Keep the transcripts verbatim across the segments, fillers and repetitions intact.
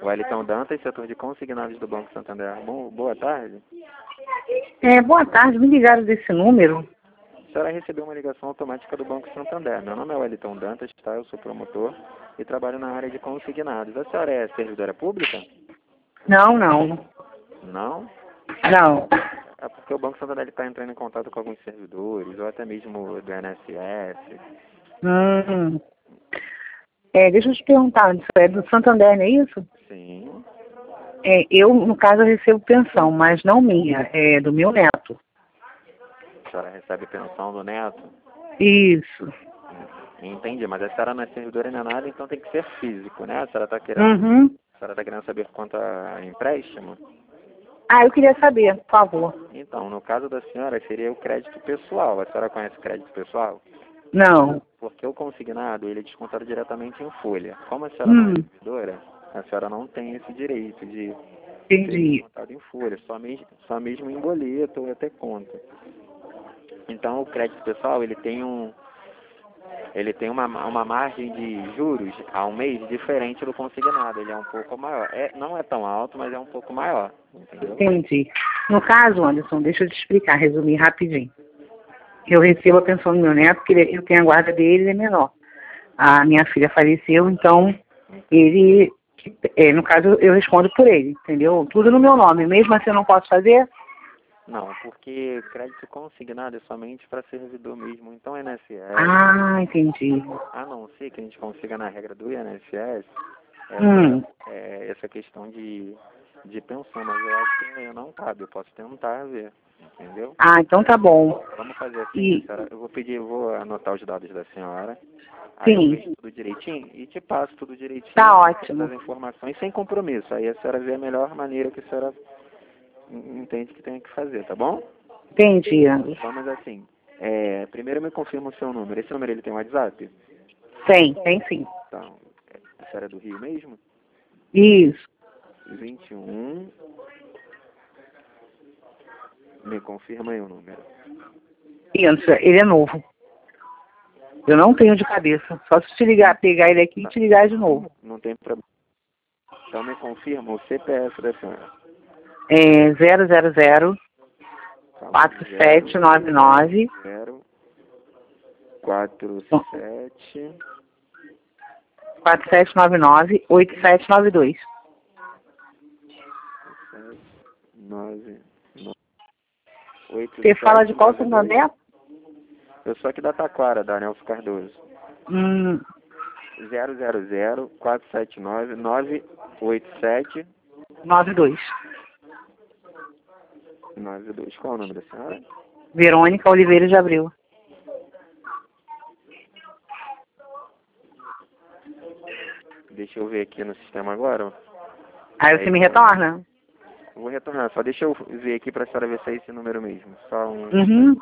Wellington Dantas, setor de consignados do Banco Santander. Bom, boa tarde. É, boa tarde, me ligaram desse número. A senhora recebeu uma ligação automática do Banco Santander. Meu nome é Wellington Dantas, tá? Eu sou promotor e trabalho na área de consignados. A senhora é servidora pública? Não, não. Não? Não. É porque o Banco Santander está entrando em contato com alguns servidores, ou até mesmo do I N S S. Hum. É, deixa eu te perguntar, isso é do Santander, não é isso? Sim. É, eu, no caso, eu recebo pensão, mas não minha, é do meu neto. A senhora recebe pensão do neto? Isso. Entendi, mas a senhora não é servidora nem nada, então tem que ser físico, né? A senhora está querendo, Uhum. a senhora tá querendo saber quanto a empréstimo? Ah, eu queria saber, por favor. Então, no caso da senhora, seria o crédito pessoal. A senhora conhece o crédito pessoal? Não. Porque o consignado, ele é descontado diretamente em folha. Como a senhora não é Hum, servidora, a senhora não tem esse direito de ser entendi. descontado em folha, só mesmo, só mesmo em boleto ou até conta. Então, o crédito pessoal, ele tem um ele tem uma, uma margem de juros ao mês diferente do consignado. Ele é um pouco maior. É, não é tão alto, mas é um pouco maior. Entendeu? Entendi. No caso, Anderson, deixa eu te explicar, resumir rapidinho. Eu recebo a pensão do meu neto, porque ele- eu tenho a guarda dele, ele é menor. A minha filha faleceu, então ele, é, no caso, eu respondo por ele, entendeu? Tudo no meu nome. Mesmo assim eu não posso fazer? Não, porque crédito consignado é somente para servidor mesmo. Então, I N S S, Ah, entendi. a não ser que a gente consiga na regra do I N S S, Hum, é, é, essa questão de, de pensão, mas eu acho que não cabe. Eu posso tentar ver, entendeu? ah, então tá bom. Vamos fazer assim, a E, senhora, eu vou pedir, eu vou anotar os dados da senhora, aí eu sim, vejo tudo direitinho e te passo tudo direitinho, tá todas ótimo. as informações, sem compromisso. Aí a senhora vê a melhor maneira que a senhora en- entende que tem que fazer, tá bom? Entendi. Vamos assim. É, primeiro me confirma o seu número. Esse número ele tem WhatsApp? Tem, tem sim. Então, a senhora é do Rio mesmo? Isso. vinte e um. Me confirma aí o número. Isso, ele é novo. Eu não tenho de cabeça. Só se te ligar, pegar ele aqui e te ligar de novo. Não tem problema. Então me confirma o C P F da senhora. É zero zero zero Calma, quatro sete nove nove zero quatro sete quatro sete nove nove oito sete nove dois. nove nove oito Você fala de sete qual nove dois. Santander? Eu sou aqui da Taquara, da Nelson Cardoso. Hum, zero zero zero quatro sete nove nove oito sete nove dois. nove dois. Qual é o nome da senhora? Verônica Oliveira de Abreu. Deixa eu ver aqui no sistema agora. Aí você me retorna? Vou retornar, só deixa eu ver aqui pra senhora ver se é esse número mesmo. Só um. Uhum.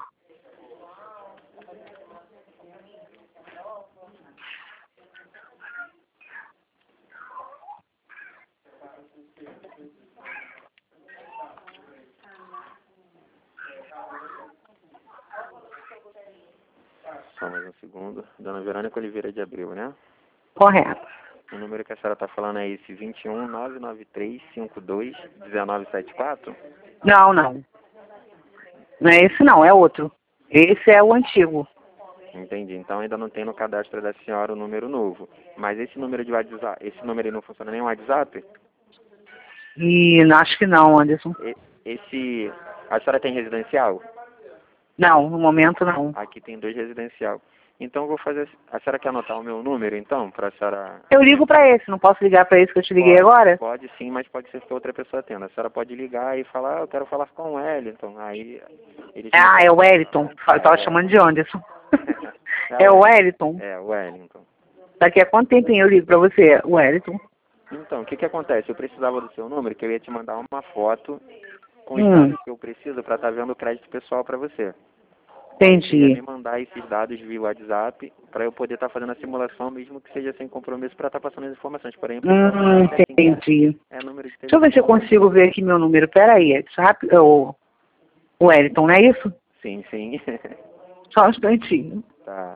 Só mais um segundo. Dona Verônica Oliveira de Abreu, né? Correto. O número que a senhora tá falando é esse, vinte e um nove nove três cinco dois um nove sete quatro? Não, não. Não é esse não, é outro. Esse é o antigo. Entendi. Então ainda não tem no cadastro da senhora o número novo. Mas esse número de WhatsApp, esse número aí não funciona nem o WhatsApp? E acho que não, Anderson. E- Esse. A senhora tem residencial? Não, no momento não. Aqui tem dois residencial. Então eu vou fazer. A senhora quer anotar o meu número então? Pra senhora. Eu ligo pra esse, não posso ligar pra esse que eu te liguei Pode, agora? pode sim, mas pode ser que outra pessoa atenda. A senhora pode ligar e falar, ah, eu quero falar com o Wellington. Aí eles. Ah, é o Wellington. Eu tava É. chamando de Anderson. É É o o Wellington. Wellington. É, o Wellington. Daqui a quanto tempinho eu ligo pra você, Wellington? Então, o que que acontece? Eu precisava do seu número, que eu ia te mandar uma foto com os Hum, dados que eu preciso para estar vendo o crédito pessoal para você. Você ia me entendi. mandar esses dados via WhatsApp para eu poder estar fazendo a simulação, mesmo que seja sem compromisso, para estar passando as informações. Porém, eu precisava Hum, saber assim, entendi. é número de Deixa eu ver se eu telefone. consigo ver aqui meu número. Pera aí, é rápido. O o Wellington, não é isso? Sim, sim. Só um instantinho. Tá.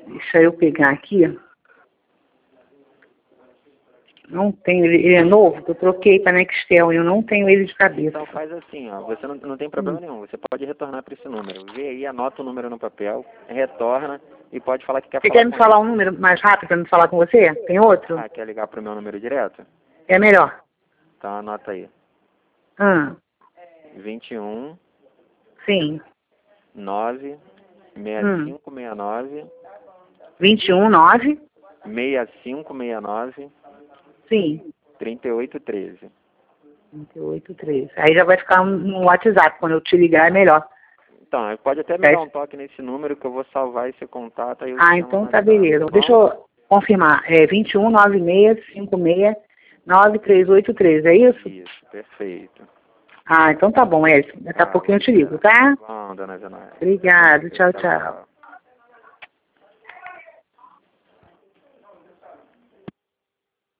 Deixa eu pegar aqui. Não tenho, ele ele é novo, eu troquei para Nextel e eu não tenho ele de cabeça. Então faz assim, ó, você não, não tem problema Hum. nenhum, você pode retornar para esse número. Vê aí, anota o número no papel, retorna e pode falar que quer Você falar quer me com falar ele. um número mais rápido para me falar com você? Tem outro? Ah, quer ligar pro meu número direto? É melhor. Então anota aí. Ah, vinte e um, sim. nove, seis Hum. cinco seis nove, vinte e um, nove? seis cinco seis nove, Sim. trinta e oito treze. trinta e oito, treze. Aí já vai ficar no WhatsApp. Quando eu te ligar é melhor. Então, pode até me É. dar um toque nesse número que eu vou salvar esse contato aí eu te Ah, chamo então mais tá tarde, beleza. tá bom? Deixa eu confirmar. É vinte e um, nove seis cinco seis nove três oito três, é isso? Isso, perfeito. Ah, então tá bom, Edson. Daqui a Ah, pouquinho eu te vou ligo, tá? esperar. Bom, dona Zenaide. Obrigado. Tchau, tchau.